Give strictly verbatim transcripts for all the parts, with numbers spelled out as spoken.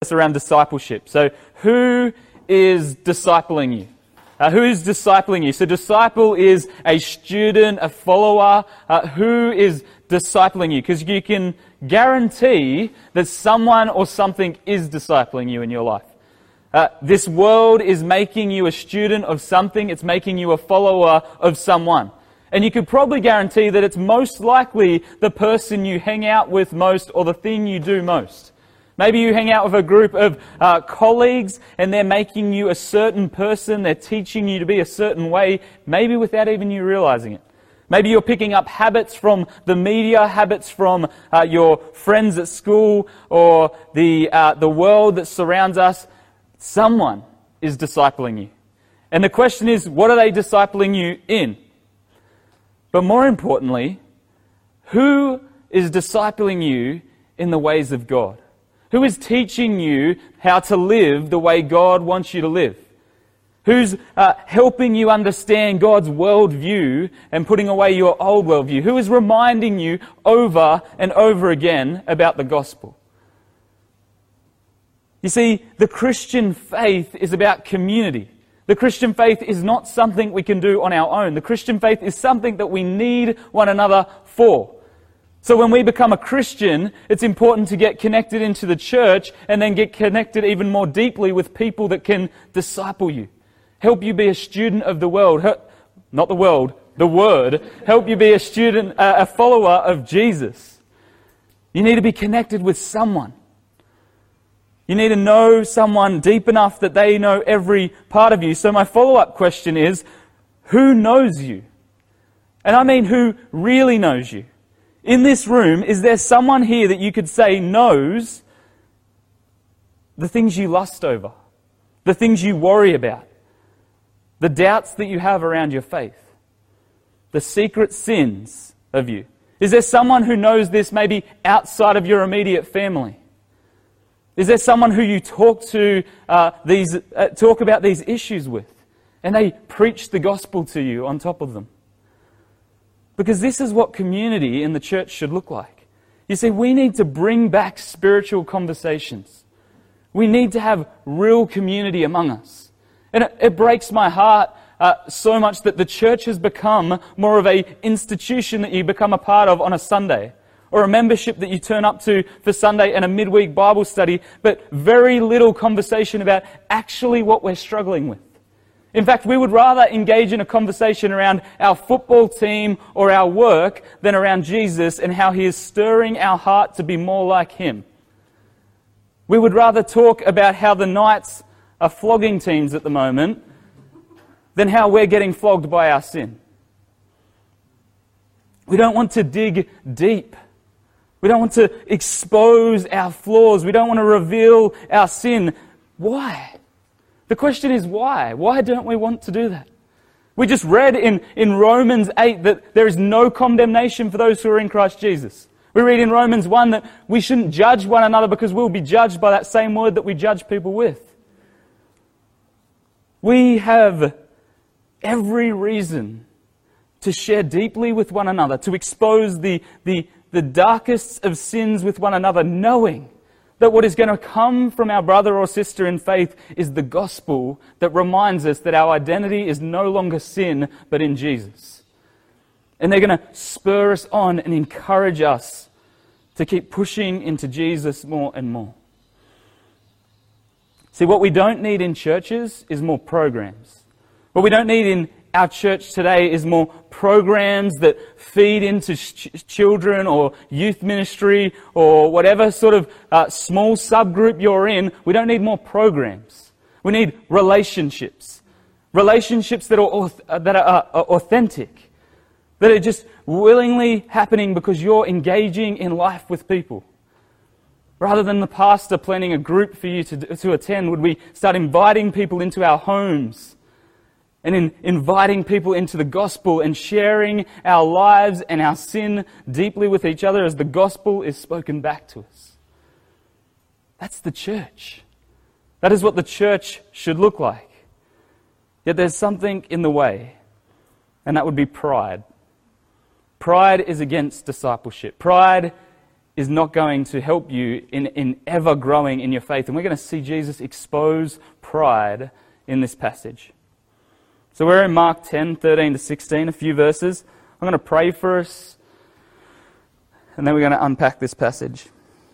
around discipleship. So who is discipling you? Uh, who is discipling you? So disciple is a student, a follower. Uh, who is discipling you? Because you can guarantee that someone or something is discipling you in your life. Uh, this world is making you a student of something. It's making you a follower of someone. And you could probably guarantee that it's most likely the person you hang out with most or the thing you do most. Maybe you hang out with a group of uh, colleagues and they're making you a certain person. They're teaching you to be a certain way, maybe without even you realizing it. Maybe you're picking up habits from the media, habits from uh, your friends at school or the uh, the world that surrounds us. Someone is discipling you. And the question is, what are they discipling you in? But more importantly, who is discipling you in the ways of God? Who is teaching you how to live the way God wants you to live? Who's uh, helping you understand God's worldview and putting away your old worldview? Who is reminding you over and over again about the gospel? You see, the Christian faith is about community. The Christian faith is not something we can do on our own. The Christian faith is something that we need one another for. So when we become a Christian, it's important to get connected into the church and then get connected even more deeply with people that can disciple you. Help you be a student of the world. Not the world, the Word. Help you be a student, a follower of Jesus. You need to be connected with someone. You need to know someone deep enough that they know every part of you. So my follow-up question is, who knows you? And I mean who really knows you? In this room, is there someone here that you could say knows the things you lust over, the things you worry about, the doubts that you have around your faith, the secret sins of you? Is there someone who knows this maybe outside of your immediate family? Is there someone who you talk to uh, these uh, talk about these issues with, and they preach the gospel to you on top of them? Because this is what community in the church should look like. You see, we need to bring back spiritual conversations. We need to have real community among us. And it, it breaks my heart uh, so much that the church has become more of an institution that you become a part of on a Sunday, or a membership that you turn up to for Sunday and a midweek Bible study, but very little conversation about actually what we're struggling with. In fact, we would rather engage in a conversation around our football team or our work than around Jesus and how He is stirring our heart to be more like Him. We would rather talk about how the Knights are flogging teams at the moment than how we're getting flogged by our sin. We don't want to dig deep. We don't want to expose our flaws. We don't want to reveal our sin. Why? The question is why? Why don't we want to do that? We just read in, in Romans eight that there is no condemnation for those who are in Christ Jesus. We read in Romans one that we shouldn't judge one another because we'll be judged by that same word that we judge people with. We have every reason to share deeply with one another, to expose the, the, the darkest of sins with one another, knowing that what is going to come from our brother or sister in faith is the gospel that reminds us that our identity is no longer sin, but in Jesus. And they're going to spur us on and encourage us to keep pushing into Jesus more and more. See, what we don't need in churches is more programs. What we don't need in our church today is more programs that feed into ch- children or youth ministry or whatever sort of uh, small subgroup you're in. We don't need more programs. We need relationships. Relationships that are, auth- uh, that are, uh, are authentic. That are just willingly happening because you're engaging in life with people. Rather than the pastor planning a group for you to, to attend, would we start inviting people into our homes? And in inviting people into the gospel and sharing our lives and our sin deeply with each other as the gospel is spoken back to us. That's the church. That is what the church should look like. Yet there's something in the way, and that would be pride. Pride is against discipleship. Pride is not going to help you in, in ever growing in your faith. And we're going to see Jesus expose pride in this passage. So we're in Mark ten, thirteen to sixteen, a few verses. I'm going to pray for us, and then we're going to unpack this passage.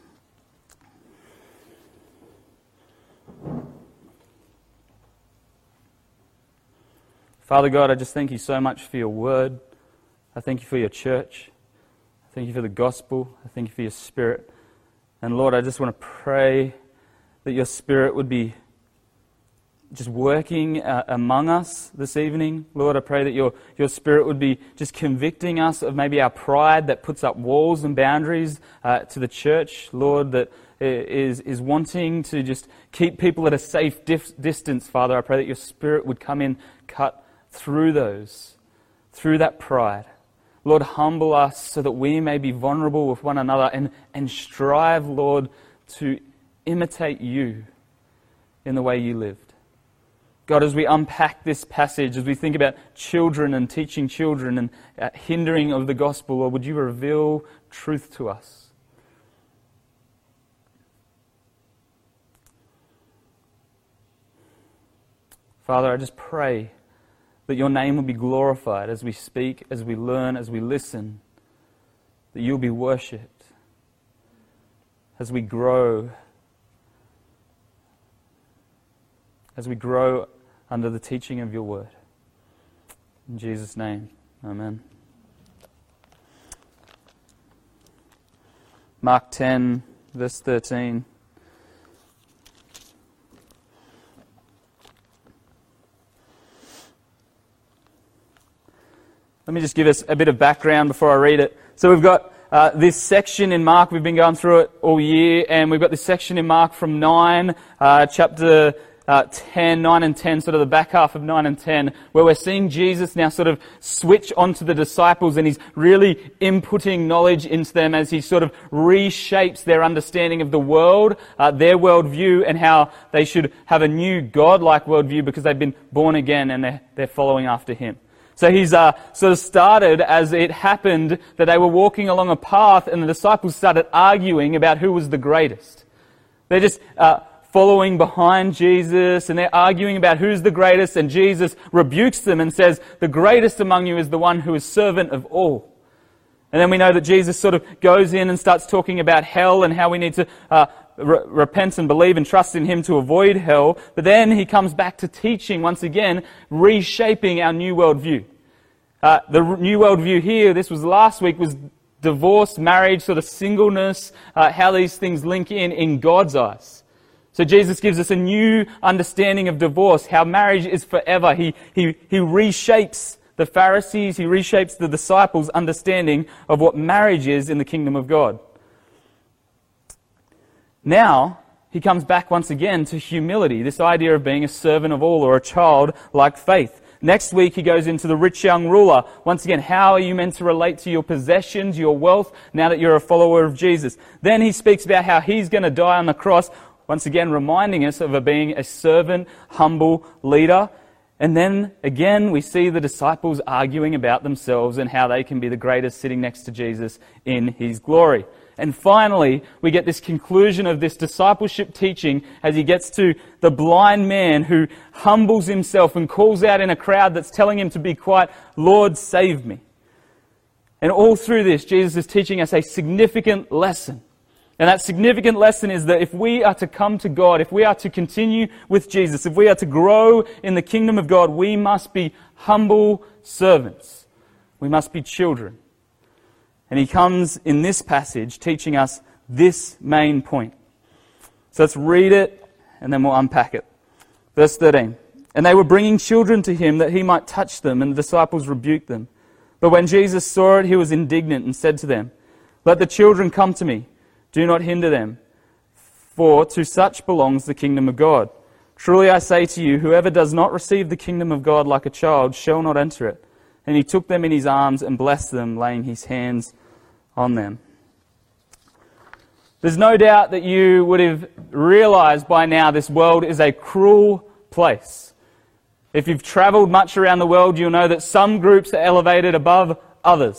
Father God, I just thank you so much for your word. I thank you for your church. I thank you for the gospel. I thank you for your Spirit. And Lord, I just want to pray that your Spirit would be just working uh, among us this evening. Lord, I pray that your, your Spirit would be just convicting us of maybe our pride that puts up walls and boundaries uh, to the church. Lord, that is, is wanting to just keep people at a safe dif- distance. Father, I pray that your Spirit would come in, cut through those, through that pride. Lord, humble us so that we may be vulnerable with one another and, and strive, Lord, to imitate you in the way you lived. God, as we unpack this passage, as we think about children and teaching children and uh, hindering of the gospel, Lord, would you reveal truth to us? Father, I just pray that your name will be glorified as we speak, as we learn, as we listen, that you'll be worshipped as we grow, as we grow under the teaching of your word. In Jesus' name, amen. Mark ten, verse thirteen. Let me just give us a bit of background before I read it. So we've got uh, this section in Mark. We've been going through it all year, and we've got this section in Mark from nine, uh, chapter uh, ten, nine and ten, sort of the back half of nine and ten, where we're seeing Jesus now sort of switch onto the disciples, and he's really inputting knowledge into them as he sort of reshapes their understanding of the world, uh, their worldview, and how they should have a new God-like worldview because they've been born again and they're, they're following after him. So he's uh, sort of started as it happened that they were walking along a path and the disciples started arguing about who was the greatest. They're just uh, following behind Jesus and they're arguing about who's the greatest, and Jesus rebukes them and says, the greatest among you is the one who is servant of all. And then we know that Jesus sort of goes in and starts talking about hell and how we need to uh, re- repent and believe and trust in him to avoid hell. But then he comes back to teaching once again, reshaping our new worldview. Uh, the new worldview here, this was last week, was divorce, marriage, sort of singleness, uh, how these things link in in God's eyes. So Jesus gives us a new understanding of divorce, how marriage is forever. He, he, he reshapes the Pharisees, he reshapes the disciples' understanding of what marriage is in the kingdom of God. Now, he comes back once again to humility, this idea of being a servant of all or a child like faith. Next week, he goes into the rich young ruler. Once again, how are you meant to relate to your possessions, your wealth, now that you're a follower of Jesus? Then he speaks about how he's going to die on the cross, once again reminding us of being a servant, humble leader. And then again, we see the disciples arguing about themselves and how they can be the greatest sitting next to Jesus in his glory. And finally, we get this conclusion of this discipleship teaching as he gets to the blind man who humbles himself and calls out in a crowd that's telling him to be quiet, Lord, save me. And all through this, Jesus is teaching us a significant lesson. And that significant lesson is that if we are to come to God, if we are to continue with Jesus, if we are to grow in the kingdom of God, we must be humble servants. We must be children. And he comes in this passage teaching us this main point. So let's read it and then we'll unpack it. Verse thirteen. And they were bringing children to him that he might touch them, and the disciples rebuked them. But when Jesus saw it, he was indignant and said to them, let the children come to me. Do not hinder them, for to such belongs the kingdom of God. Truly I say to you, whoever does not receive the kingdom of God like a child shall not enter it. And he took them in his arms and blessed them, laying his hands on them. There's no doubt that you would have realized by now this world is a cruel place. If you've traveled much around the world, you'll know that some groups are elevated above others.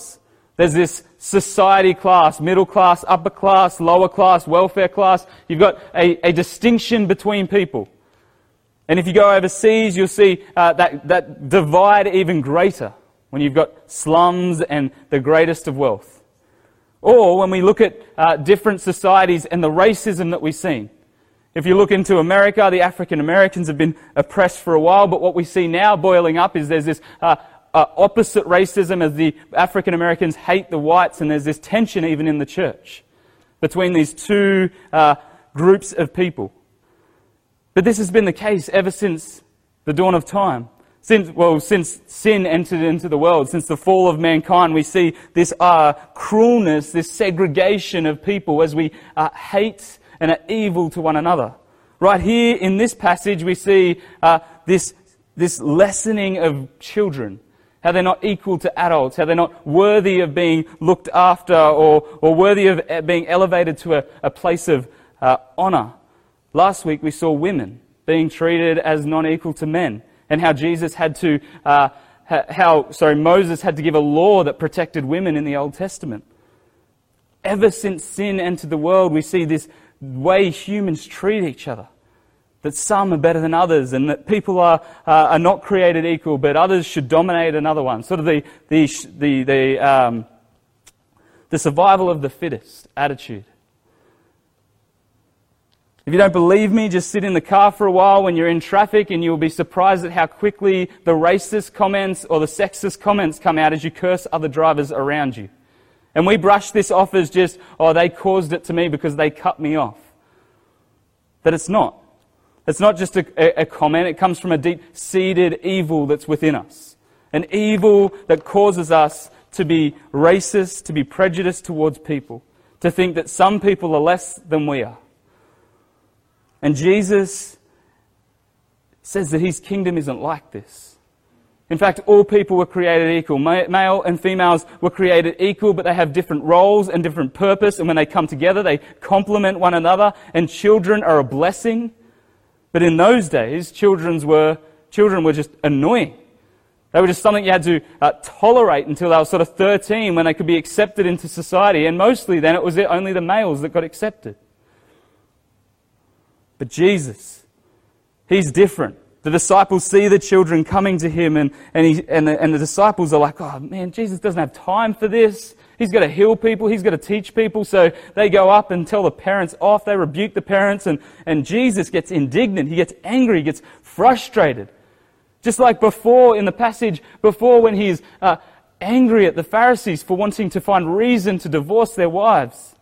There's this society class, middle class, upper class, lower class, welfare class. You've got a, a distinction between people. And if you go overseas, you'll see uh, that, that divide even greater when you've got slums and the greatest of wealth. Or when we look at uh, different societies and the racism that we've seen. If you look into America, the African Americans have been oppressed for a while, but what we see now boiling up is there's this uh, uh, opposite racism as the African Americans hate the whites, and there's this tension even in the church between these two uh, groups of people. But this has been the case ever since the dawn of time. Since, well, since sin entered into the world, since the fall of mankind, we see this uh, cruelness, this segregation of people as we uh, hate and are evil to one another. Right here in this passage, we see uh, this, this lessening of children, how they're not equal to adults, how they're not worthy of being looked after or, or worthy of being elevated to a, a place of uh, honour. Last week, we saw women being treated as non-equal to men, and how Jesus had to, uh, how, sorry, Moses had to give a law that protected women in the Old Testament. Ever since sin entered the world, we see this way humans treat each other. That some are better than others, and that people are uh, are not created equal, but others should dominate another one. Sort of the the the the, um, the survival of the fittest attitude. If you don't believe me, just sit in the car for a while when you're in traffic, and you'll be surprised at how quickly the racist comments or the sexist comments come out as you curse other drivers around you. And we brush this off as just, oh, they caused it to me because they cut me off. But it's not. It's not just a, a, a comment. It comes from a deep-seated evil that's within us. An evil that causes us to be racist, to be prejudiced towards people, to think that some people are less than we are. And Jesus says that his kingdom isn't like this. In fact, all people were created equal. Male and females were created equal, but they have different roles and different purpose. And when they come together, they complement one another. And children are a blessing. But in those days, children's were, children were just annoying. They were just something you had to uh, tolerate until they were sort of thirteen, when they could be accepted into society. And mostly then it was only the males that got accepted. But Jesus, he's different. The disciples see the children coming to him, and, and, he, and, the, and the disciples are like, oh man, Jesus doesn't have time for this. He's got to heal people. He's got to teach people. So they go up and tell the parents off. They rebuke the parents, and, and Jesus gets indignant. He gets angry. He gets frustrated. Just like before in the passage, before when he's uh, angry at the Pharisees for wanting to find reason to divorce their wives.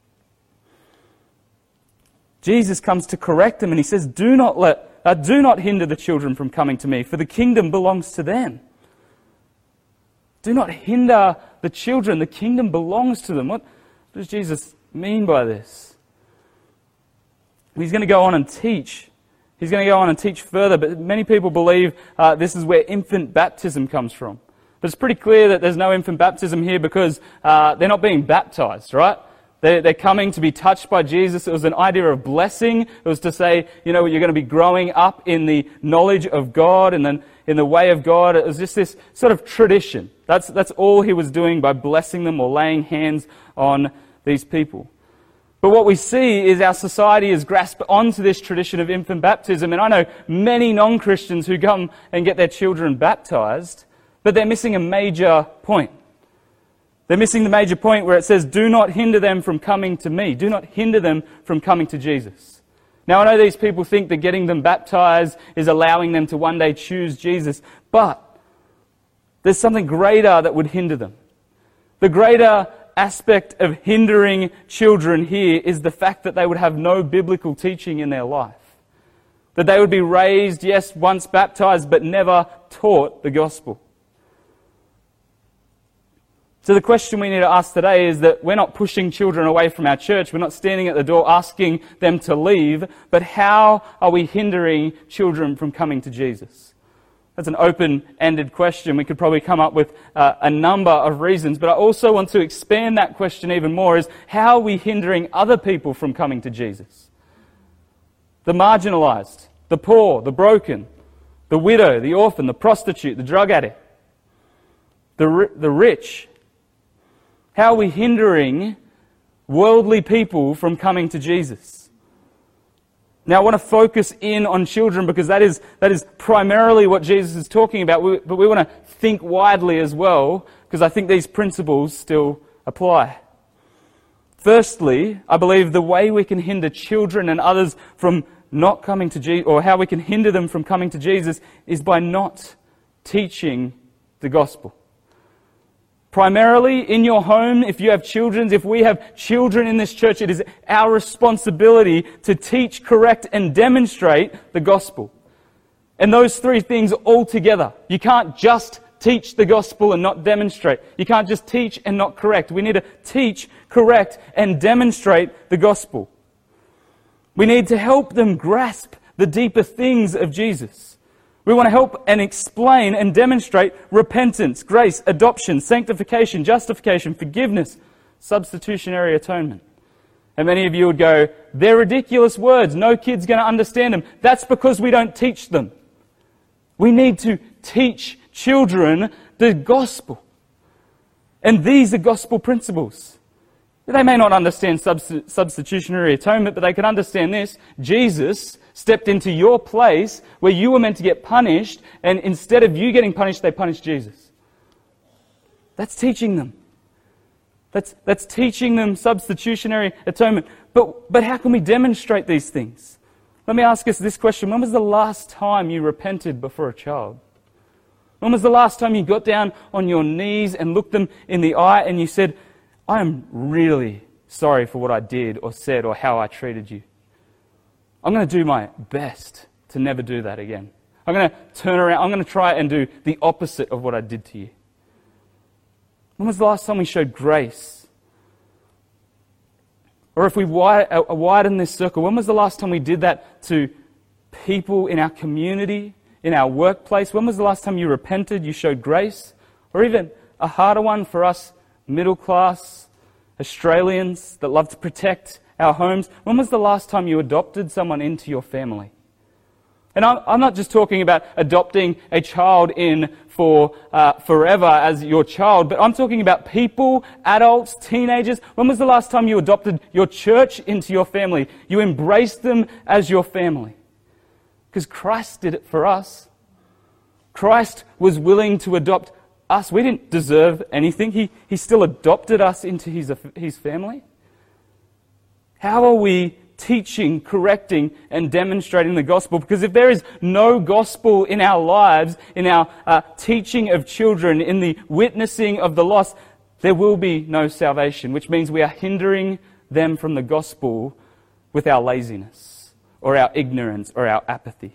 Jesus comes to correct them, and he says, do not let, uh, do not hinder the children from coming to me, for the kingdom belongs to them. Do not hinder the children. The kingdom belongs to them. What does Jesus mean by this? He's going to go on and teach. He's going to go on and teach further, but many people believe uh, this is where infant baptism comes from. But it's pretty clear that there's no infant baptism here because uh, they're not being baptized, right? They're, they're coming to be touched by Jesus. It was an idea of blessing. It was to say, you know, you're going to be growing up in the knowledge of God and then in the way of God. It was just this sort of tradition. That's, that's all he was doing by blessing them or laying hands on these people. But what we see is our society has grasped onto this tradition of infant baptism. And I know many non-Christians who come and get their children baptized, but they're missing a major point. They're missing the major point where it says, do not hinder them from coming to me. Do not hinder them from coming to Jesus. Now, I know these people think that getting them baptized is allowing them to one day choose Jesus, but there's something greater that would hinder them. The greater aspect of hindering children here is the fact that they would have no biblical teaching in their life. That they would be raised, yes, once baptized, but never taught the gospel. So the question we need to ask today is that we're not pushing children away from our church. We're not standing at the door asking them to leave. But how are we hindering children from coming to Jesus? That's an open-ended question. We could probably come up with uh, a number of reasons. But I also want to expand that question even more, is how are we hindering other people from coming to Jesus? The marginalized, the poor, the broken, the widow, the orphan, the prostitute, the drug addict, the, the rich. How are we hindering worldly people from coming to Jesus? Now, I want to focus in on children because that is, that is primarily what Jesus is talking about, but we want to think widely as well because I think these principles still apply. Firstly, I believe the way we can hinder children and others from not coming to Jesus, or how we can hinder them from coming to Jesus, is by not teaching the gospel. Primarily in your home, if you have children, if we have children in this church, it is our responsibility to teach, correct, and demonstrate the gospel. And those three things all together. You can't just teach the gospel and not demonstrate. You can't just teach and not correct. We need to teach, correct, and demonstrate the gospel. We need to help them grasp the deeper things of Jesus. We want to help and explain and demonstrate repentance, grace, adoption, sanctification, justification, forgiveness, substitutionary atonement. And many of you would go, they're ridiculous words. No kid's going to understand them. That's because we don't teach them. We need to teach children the gospel. And these are gospel principles. They may not understand subst- substitutionary atonement, but they can understand this. Jesus stepped into your place where you were meant to get punished, and instead of you getting punished, they punished Jesus. That's teaching them. That's, that's teaching them substitutionary atonement. But, but how can we demonstrate these things? Let me ask us this question. When was the last time you repented before a child? When was the last time you got down on your knees and looked them in the eye and you said, I am really sorry for what I did or said or how I treated you. I'm going to do my best to never do that again. I'm going to turn around. I'm going to try and do the opposite of what I did to you. When was the last time we showed grace? Or if we widen this circle, when was the last time we did that to people in our community, in our workplace? When was the last time you repented, you showed grace? Or even a harder one for us middle class Australians that love to protect our homes. When was the last time you adopted someone into your family? And I'm, I'm not just talking about adopting a child in for uh, forever as your child, but I'm talking about people, adults, teenagers. When was the last time you adopted your church into your family? You embraced them as your family. Because Christ did it for us. Christ was willing to adopt us. We didn't deserve anything. He, he still adopted us into his, his family. How are we teaching, correcting, and demonstrating the gospel? Because if there is no gospel in our lives, in our uh, teaching of children, in the witnessing of the lost, there will be no salvation, which means we are hindering them from the gospel with our laziness, or our ignorance, or our apathy.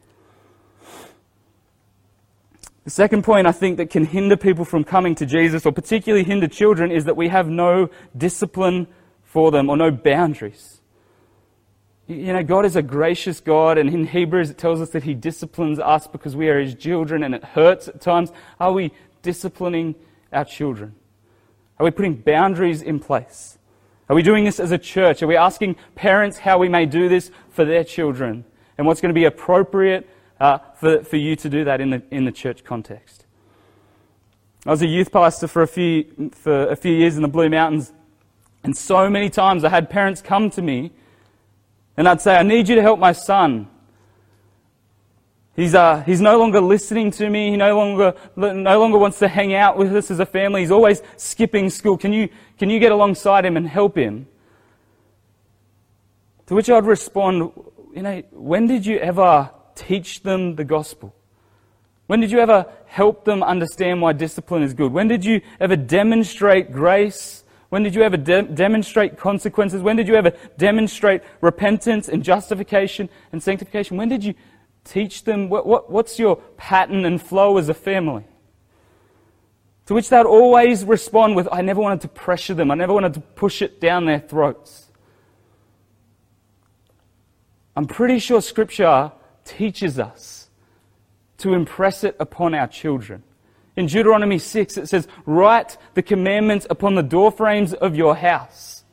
The second point I think that can hinder people from coming to Jesus, or particularly hinder children, is that we have no discipline for them, or no boundaries. You know, God is a gracious God, and in Hebrews it tells us that He disciplines us because we are His children, and it hurts at times. Are we disciplining our children? Are we putting boundaries in place? Are we doing this as a church? Are we asking parents how we may do this for their children, and what's going to be appropriate uh, for, for you to do that in the in the church context? I was a youth pastor for a few for a few years in the Blue Mountains, and so many times I had parents come to me and I'd say, I need you to help my son. He's uh, he's no longer listening to me. He no longer no longer wants to hang out with us as a family. He's always skipping school. Can you can you get alongside him and help him? To which I'd respond, you know, when did you ever teach them the gospel? When did you ever help them understand why discipline is good? When did you ever demonstrate grace? When did you ever de- demonstrate consequences? When did you ever demonstrate repentance and justification and sanctification? When did you teach them? What, what, what's your pattern and flow as a family? To which they'd always respond with, I never wanted to pressure them. I never wanted to push it down their throats. I'm pretty sure Scripture teaches us to impress it upon our children. In Deuteronomy six, it says, write the commandments upon the doorframes of your house.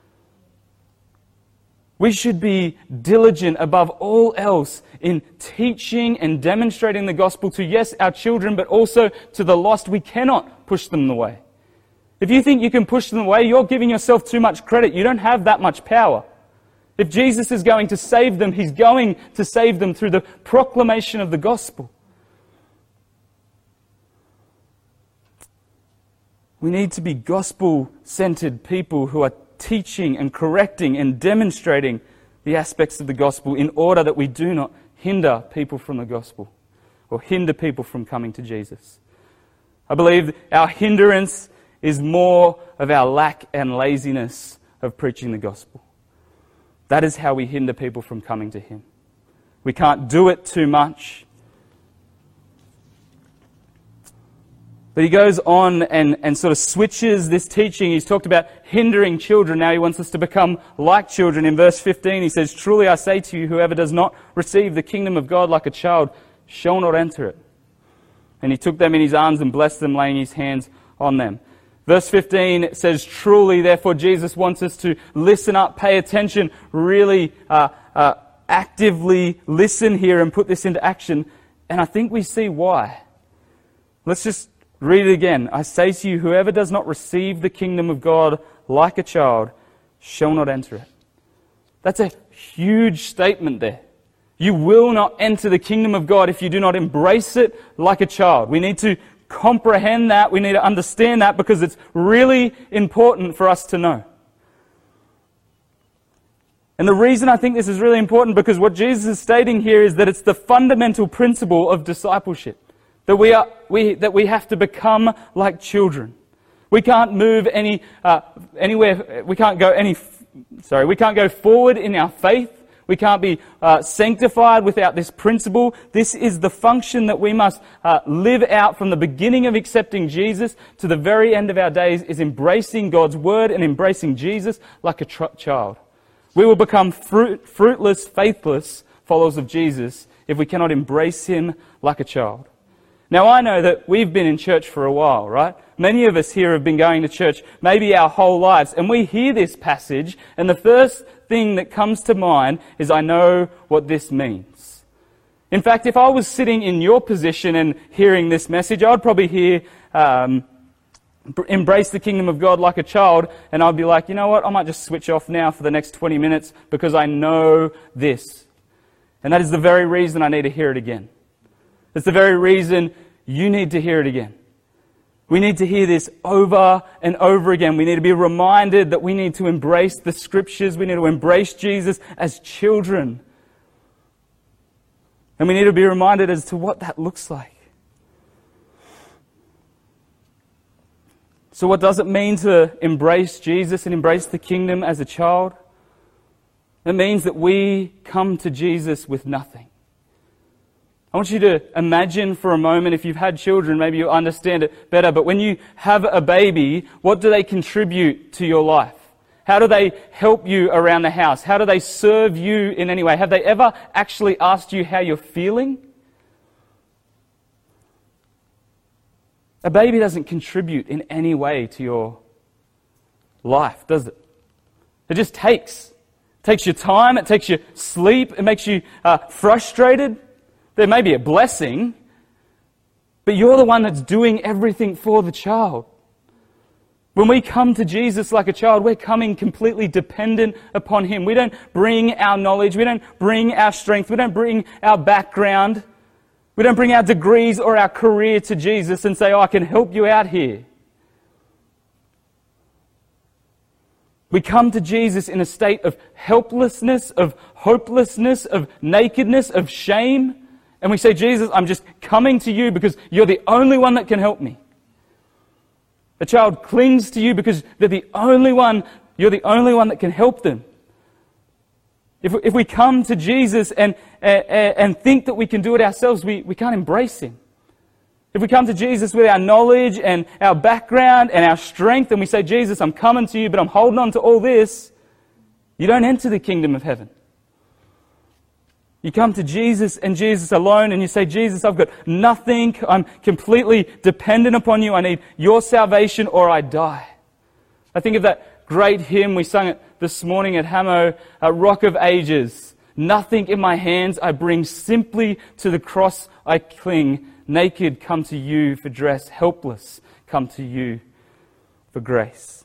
We should be diligent above all else in teaching and demonstrating the gospel to, yes, our children, but also to the lost. We cannot push them away. If you think you can push them away, you're giving yourself too much credit. You don't have that much power. If Jesus is going to save them, He's going to save them through the proclamation of the gospel. We need to be gospel-centered people who are teaching and correcting and demonstrating the aspects of the gospel in order that we do not hinder people from the gospel or hinder people from coming to Jesus. I believe our hindrance is more of our lack and laziness of preaching the gospel. That is how we hinder people from coming to Him. We can't do it too much. But he goes on and, and sort of switches this teaching. He's talked about hindering children. Now he wants us to become like children. In verse fifteen, he says, "Truly I say to you, whoever does not receive the kingdom of God like a child shall not enter it." And he took them in his arms and blessed them, laying his hands on them. Verse fifteen says, truly, therefore Jesus wants us to listen up, pay attention, really uh, uh, actively listen here and put this into action. And I think we see why. Let's just read it again. "I say to you, whoever does not receive the kingdom of God like a child shall not enter it." That's a huge statement there. You will not enter the kingdom of God if you do not embrace it like a child. We need to comprehend that. We need to understand that because it's really important for us to know. And the reason I think this is really important because what Jesus is stating here is that it's the fundamental principle of discipleship. That we are, we, that we have to become like children. We can't move any, uh, anywhere, we can't go any, sorry, we can't go forward in our faith. We can't be uh, sanctified without this principle. This is the function that we must uh, live out from the beginning of accepting Jesus to the very end of our days, is embracing God's word and embracing Jesus like a tr- child. We will become fruit, fruitless, faithless followers of Jesus if we cannot embrace Him like a child. Now, I know that we've been in church for a while, right? Many of us here have been going to church maybe our whole lives, and we hear this passage, and the first thing that comes to mind is, I know what this means. In fact, if I was sitting in your position and hearing this message, I'd probably hear, um, embrace the kingdom of God like a child, and I'd be like, you know what, I might just switch off now for the next twenty minutes because I know this. And that is the very reason I need to hear it again. It's the very reason you need to hear it again. We need to hear this over and over again. We need to be reminded that we need to embrace the Scriptures. We need to embrace Jesus as children. And we need to be reminded as to what that looks like. So what does it mean to embrace Jesus and embrace the kingdom as a child? It means that we come to Jesus with nothing. I want you to imagine for a moment, if you've had children, maybe you'll understand it better, but when you have a baby, what do they contribute to your life? How do they help you around the house? How do they serve you in any way? Have they ever actually asked you how you're feeling? A baby doesn't contribute in any way to your life, does it? It just takes. It takes your time, it takes your sleep, it makes you uh, frustrated. There may be a blessing, but you're the one that's doing everything for the child. When we come to Jesus like a child, we're coming completely dependent upon Him. We don't bring our knowledge, we don't bring our strength, we don't bring our background, we don't bring our degrees or our career to Jesus and say, oh, I can help you out here. We come to Jesus in a state of helplessness, of hopelessness, of nakedness, of shame. And we say, Jesus, I'm just coming to you because you're the only one that can help me. A child clings to you because they're the only one, you're the only one that can help them. If, if we come to Jesus and, uh, and think that we can do it ourselves, we, we can't embrace Him. If we come to Jesus with our knowledge and our background and our strength and we say, Jesus, I'm coming to you, but I'm holding on to all this, you don't enter the kingdom of heaven. You come to Jesus and Jesus alone and you say, Jesus, I've got nothing. I'm completely dependent upon you. I need your salvation or I die. I think of that great hymn, we sung it this morning at Hamo, uh, Rock of Ages. Nothing in my hands I bring, simply to the cross I cling. Naked come to you for dress, helpless come to you for grace.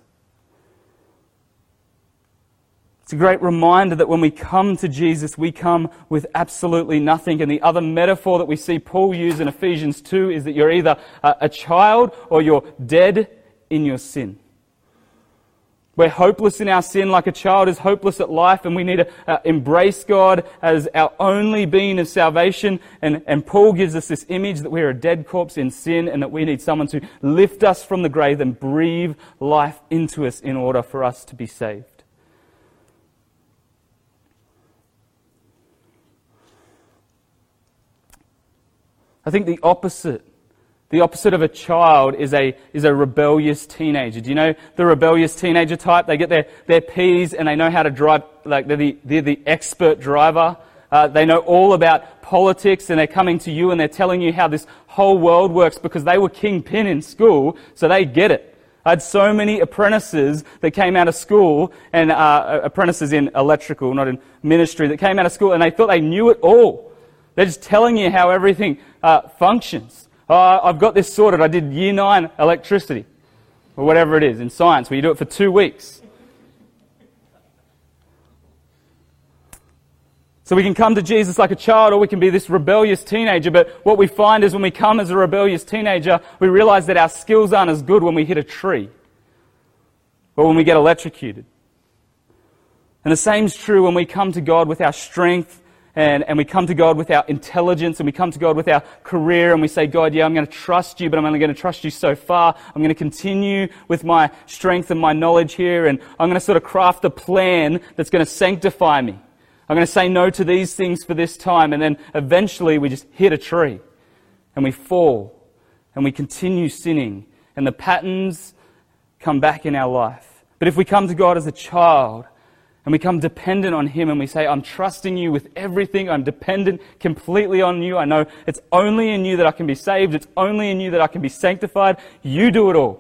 It's a great reminder that when we come to Jesus, we come with absolutely nothing. And the other metaphor that we see Paul use in Ephesians two is that you're either a, a child or you're dead in your sin. We're hopeless in our sin like a child is hopeless at life, and we need to uh, embrace God as our only being of salvation. And, and Paul gives us this image that we're a dead corpse in sin and that we need someone to lift us from the grave and breathe life into us in order for us to be saved. I think the opposite, the opposite of a child is a is a rebellious teenager. Do you know the rebellious teenager type? They get their, their P's and they know how to drive, like they're the, they're the expert driver. Uh, they know all about politics, and they're coming to you and they're telling you how this whole world works because they were kingpin in school, so they get it. I had so many apprentices that came out of school, and uh, apprentices in electrical, not in ministry, that came out of school and they thought they knew it all. They're just telling you how everything uh, functions. Oh, I've got this sorted. I did year nine electricity, or whatever it is in science, where you do it for two weeks. So we can come to Jesus like a child, or we can be this rebellious teenager. But what we find is when we come as a rebellious teenager, we realize that our skills aren't as good when we hit a tree or when we get electrocuted. And the same's true when we come to God with our strength, And, and we come to God with our intelligence, and we come to God with our career, and we say, God, yeah, I'm going to trust you, but I'm only going to trust you so far. I'm going to continue with my strength and my knowledge here, and I'm going to sort of craft a plan that's going to sanctify me. I'm going to say no to these things for this time, and then eventually we just hit a tree, and we fall, and we continue sinning, and the patterns come back in our life. But if we come to God as a child, and we come dependent on Him, and we say, I'm trusting you with everything. I'm dependent completely on you. I know it's only in you that I can be saved. It's only in you that I can be sanctified. You do it all.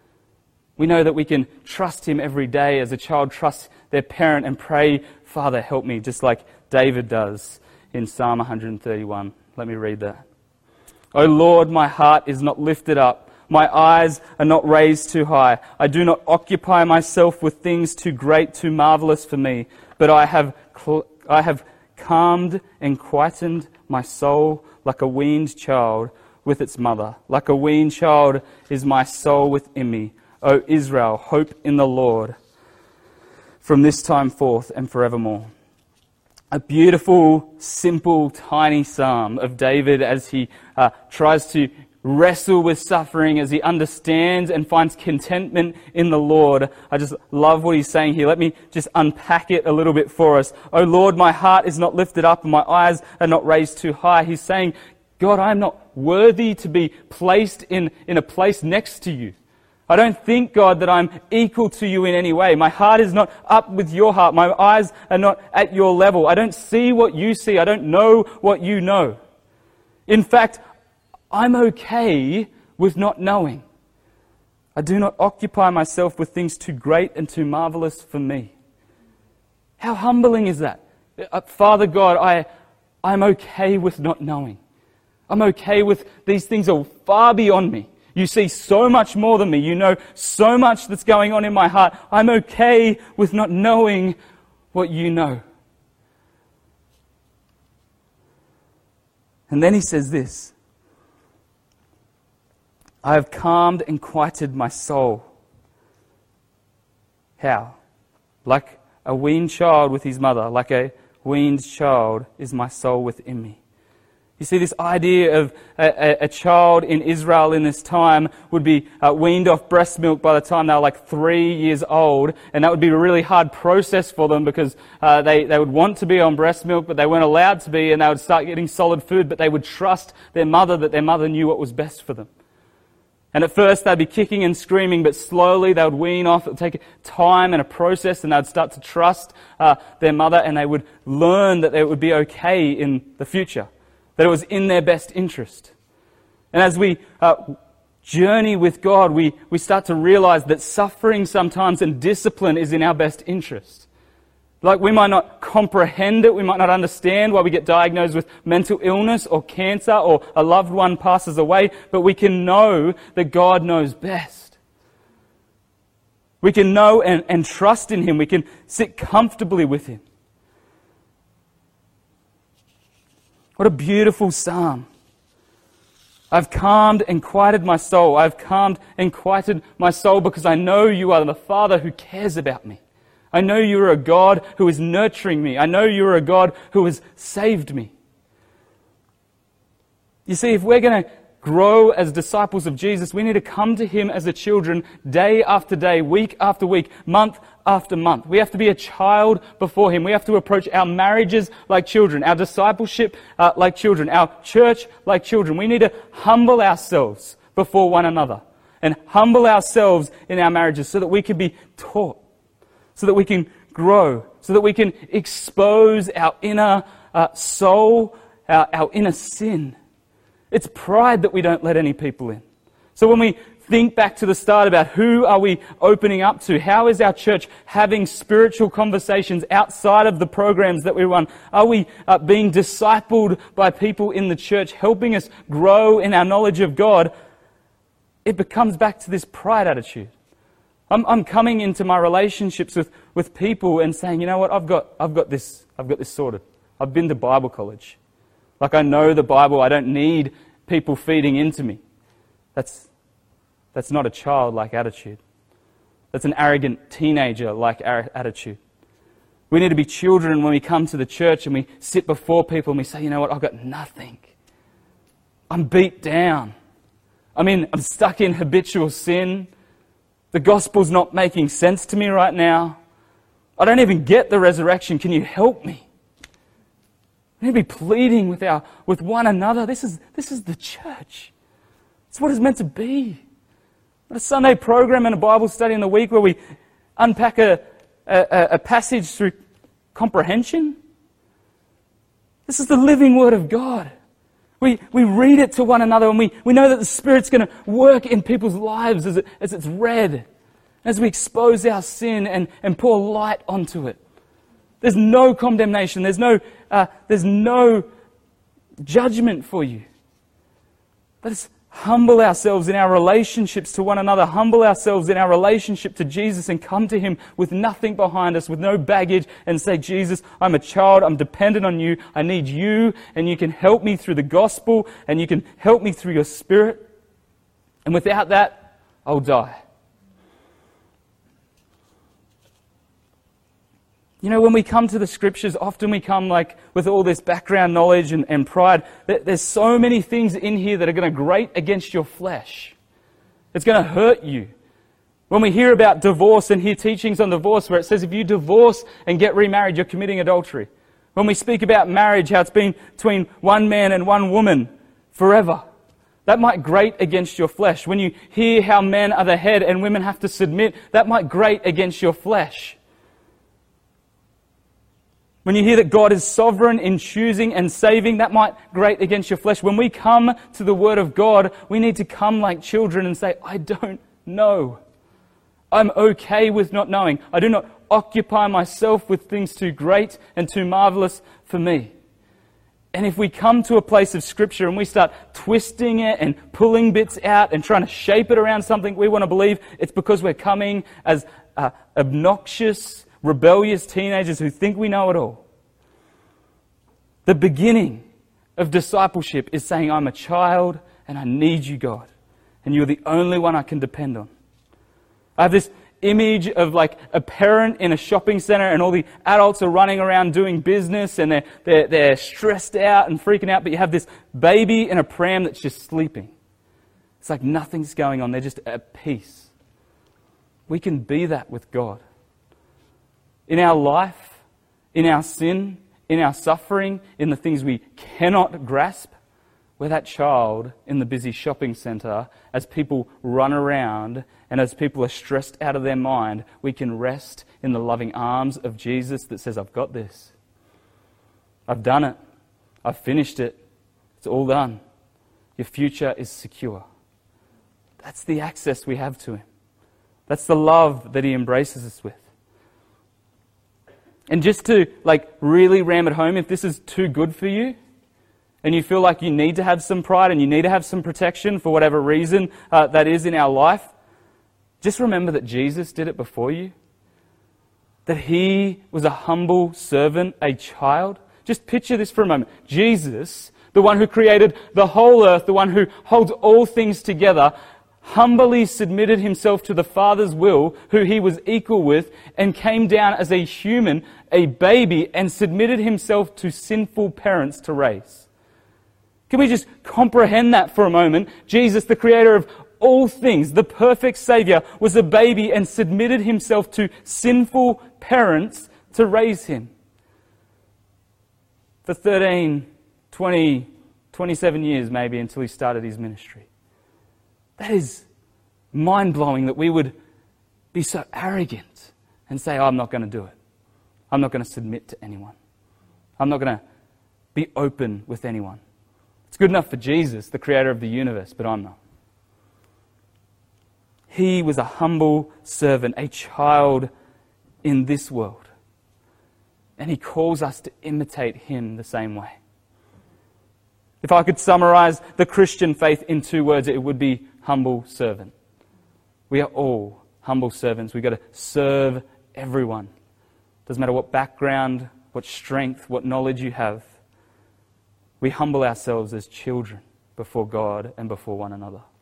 We know that we can trust Him every day as a child trusts their parent and pray, Father, help me, just like David does in Psalm one thirty-one. Let me read that. O Lord, my heart is not lifted up. My eyes are not raised too high. I do not occupy myself with things too great, too marvelous for me. But I have cl- I have calmed and quietened my soul like a weaned child with its mother. Like a weaned child is my soul within me. O Israel, hope in the Lord from this time forth and forevermore. A beautiful, simple, tiny psalm of David as he uh, tries to wrestle with suffering, as he understands and finds contentment in the Lord. I just love what he's saying here. Let me just unpack it a little bit for us. Oh Lord, my heart is not lifted up and my eyes are not raised too high. He's saying, God, I am not worthy to be placed in, in a place next to you. I don't think, God, that I'm equal to you in any way. My heart is not up with your heart. My eyes are not at your level. I don't see what you see. I don't know what you know. In fact, I'm okay with not knowing. I do not occupy myself with things too great and too marvelous for me. How humbling is that? Father God, I, I'm okay with not knowing. I'm okay with these things are far beyond me. You see so much more than me. You know so much that's going on in my heart. I'm okay with not knowing what you know. And then he says this, I have calmed and quieted my soul. How? Like a weaned child with his mother, like a weaned child is my soul within me. You see, this idea of a, a, a child in Israel in this time would be uh, weaned off breast milk by the time they were like three years old, and that would be a really hard process for them because uh, they, they would want to be on breast milk, but they weren't allowed to be, and they would start getting solid food, but they would trust their mother that their mother knew what was best for them. And at first they'd be kicking and screaming, but slowly they would wean off. It would take time and a process, and they'd start to trust uh, their mother, and they would learn that it would be okay in the future, that it was in their best interest. And as we uh, journey with God, we, we start to realize that suffering sometimes and discipline is in our best interest. Like we might not comprehend it, we might not understand why we get diagnosed with mental illness or cancer or a loved one passes away, but we can know that God knows best. We can know and, and trust in Him. We can sit comfortably with Him. What a beautiful psalm. I've calmed and quieted my soul. I've calmed and quieted my soul because I know you are the Father who cares about me. I know you are a God who is nurturing me. I know you are a God who has saved me. You see, if we're going to grow as disciples of Jesus, we need to come to Him as a children day after day, week after week, month after month. We have to be a child before Him. We have to approach our marriages like children, our discipleship uh, like children, our church like children. We need to humble ourselves before one another and humble ourselves in our marriages so that we can be taught, so that we can grow, so that we can expose our inner uh, soul, our, our inner sin. It's pride that we don't let any people in. So when we think back to the start about who are we opening up to, how is our church having spiritual conversations outside of the programs that we run? Are we uh, being discipled by people in the church, helping us grow in our knowledge of God? It becomes back to this pride attitude. I'm, I'm coming into my relationships with, with people and saying, you know what, I've got, I've got this, I've got this sorted. I've been to Bible college. Like I know the Bible, I don't need people feeding into me. That's, that's not a childlike attitude. That's an arrogant teenager-like attitude. We need to be children when we come to the church and we sit before people and we say, you know what, I've got nothing. I'm beat down. I mean, I'm stuck in habitual sin. The gospel's not making sense to me right now. I don't even get the resurrection. Can you help me? We need to be pleading with our with one another. This is this is the church. It's what it's meant to be. Not a Sunday program and a Bible study in the week where we unpack a, a, a passage through comprehension. This is the living Word of God. We we read it to one another and we, we know that the Spirit's going to work in people's lives as, it, as it's read, as we expose our sin and, and pour light onto it. There's no condemnation. There's no, uh, there's no judgment for you. Let us humble ourselves in our relationships to one another, humble ourselves in our relationship to Jesus and come to Him with nothing behind us, with no baggage and say, Jesus, I'm a child, I'm dependent on you, I need you and you can help me through the gospel and you can help me through your Spirit. And without that, I'll die. You know, when we come to the Scriptures, often we come like with all this background knowledge and, and pride. There's so many things in here that are going to grate against your flesh. It's going to hurt you. When we hear about divorce and hear teachings on divorce where it says if you divorce and get remarried, you're committing adultery. When we speak about marriage, how it's been between one man and one woman forever, that might grate against your flesh. When you hear how men are the head and women have to submit, that might grate against your flesh. When you hear that God is sovereign in choosing and saving, that might grate against your flesh. When we come to the Word of God, we need to come like children and say, I don't know. I'm okay with not knowing. I do not occupy myself with things too great and too marvelous for me. And if we come to a place of Scripture and we start twisting it and pulling bits out and trying to shape it around something we want to believe, it's because we're coming as uh, obnoxious, rebellious teenagers who think we know it all. The beginning of discipleship is saying, I'm a child and I need you, God. And you're the only one I can depend on. I have this image of like a parent in a shopping center and all the adults are running around doing business and they're, they're, they're stressed out and freaking out, but you have this baby in a pram that's just sleeping. It's like nothing's going on. They're just at peace. We can be that with God. In our life, in our sin, in our suffering, in the things we cannot grasp, we're that child in the busy shopping centre. As people run around and as people are stressed out of their mind, we can rest in the loving arms of Jesus that says, I've got this. I've done it. I've finished it. It's all done. Your future is secure. That's the access we have to Him. That's the love that He embraces us with. And just to like really ram it home, if this is too good for you, and you feel like you need to have some pride and you need to have some protection for whatever reason uh, that is in our life, just remember that Jesus did it before you. That he was a humble servant, a child. Just picture this for a moment. Jesus, the one who created the whole earth, the one who holds all things together, humbly submitted himself to the Father's will, who he was equal with, and came down as a human, a baby, and submitted himself to sinful parents to raise. Can we just comprehend that for a moment? Jesus, the creator of all things, the perfect Savior, was a baby and submitted himself to sinful parents to raise him. For thirteen, twenty, twenty-seven years maybe until he started his ministry. That is mind-blowing that we would be so arrogant and say, oh, I'm not going to do it. I'm not going to submit to anyone. I'm not going to be open with anyone. It's good enough for Jesus, the creator of the universe, but I'm not. He was a humble servant, a child in this world. And he calls us to imitate him the same way. If I could summarize the Christian faith in two words, it would be humble servant. We are all humble servants. We've got to serve everyone. Doesn't matter what background, what strength, what knowledge you have. We humble ourselves as children before God and before one another.